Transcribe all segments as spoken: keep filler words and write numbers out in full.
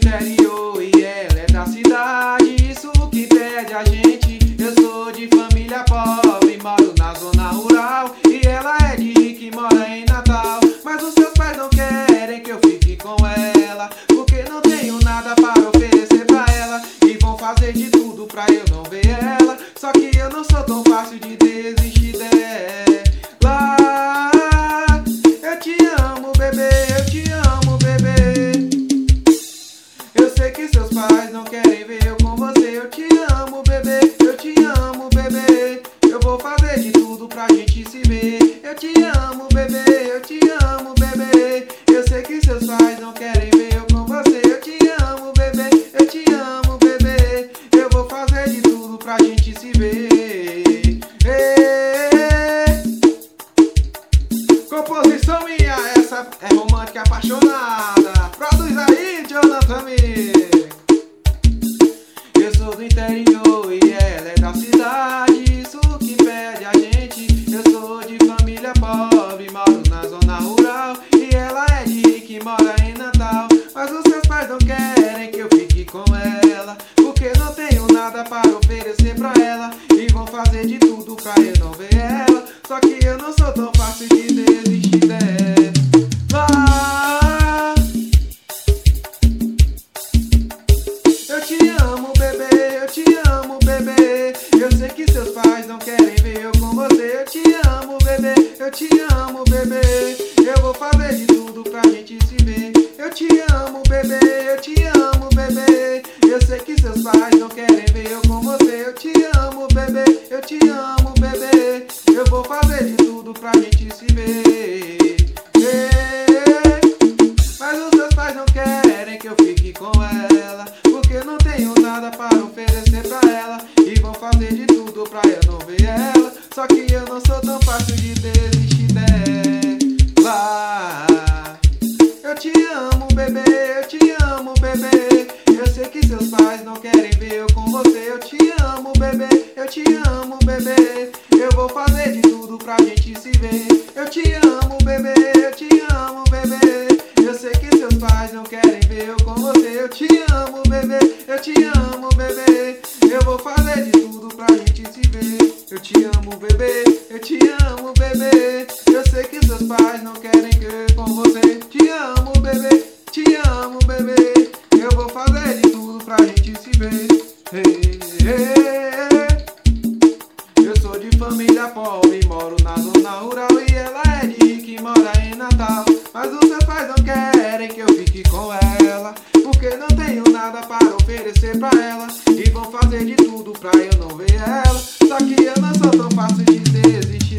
interior e ela é da cidade. Isso que pede a gente. Eu sou de família pobre, moro na zona rural. E ela é de rica e mora em Natal. Mas os seus pais não querem que eu fique com ela, porque não tenho nada para oferecer pra ela. E vão fazer de tudo pra eu não ver ela. Só que eu não sou tão fácil de desistir dela. Eu te amo, bebê, eu te amo, bebê. Eu sei que seus pais não querem ver eu com você. Eu te amo, bebê, eu te amo, bebê. Eu vou fazer de tudo pra gente se ver. Eu te amo, bebê, eu te amo, bebê. Eu sei que seus pais não querem ver eu com você. Eu te amo, bebê, eu te amo, bebê. Eu vou fazer de tudo pra gente se ver. Composição minha, essa é romântica apaixonada. Produz aí, Jonathan Mir. Eu sou do interior e ela é da cidade. Isso que pede a gente. Eu sou de família pobre, moro na zona rural. E ela é de rica e mora em Natal. Mas os seus pais não querem que eu fique com ela, porque não tenho nada para oferecer pra ela. E vão fazer de tudo pra eu não ver ela. Só que eu não sou tão fácil de desistir dela. Eu te amo, bebê, eu te amo, bebê. Eu sei que seus pais não querem ver eu com você. Eu te amo, bebê, eu te amo, bebê. Eu vou fazer de tudo pra gente se ver. Eu te amo, bebê, eu te amo, bebê. Eu sei que seus pais não querem ver eu com você. Eu te amo, bebê, eu te amo, bebê. Eu vou fazer de tudo pra gente se ver. Mas os seus pais não querem que eu fique com ela, porque não tenho nada para oferecer pra ela. E vão fazer de tudo pra eu não ver ela. Só que eu não sou tão fácil de desistir dela. Eu te amo, bebê, eu te amo, bebê. Eu sei que seus pais não querem ver eu com você. Eu te amo, bebê, eu te amo, bebê. Eu vou fazer de tudo pra gente se ver. Eu te amo, bebê, eu te amo, bebê. Eu sei que seus pais não querem ver eu com você. Eu te amo, bebê, eu te amo, bebê. Eu vou fazer de tudo pra gente se ver. Eu te amo, bebê, eu te amo, bebê. Eu sei que seus pais não querem que eu com você. Te amo, bebê, te amo, bebê. Eu vou fazer de tudo pra gente se ver. Hey, hey. Eu sou de família pobre, moro na zona rural. E ela é de rica e mora em Natal. Mas os seus pais não querem que eu fique com ela, porque não tenho nada para oferecer pra ela. E vão fazer de tudo pra eu não ver ela. Só que eu não sou tão fácil de desistir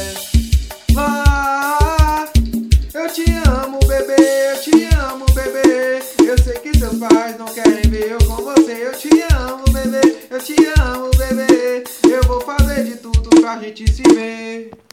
dela. Eu te amo, bebê, eu te amo, bebê. Eu sei que seus pais não querem ver eu com você. Eu te amo, bebê, eu te amo, bebê. Eu vou fazer de tudo pra gente se ver.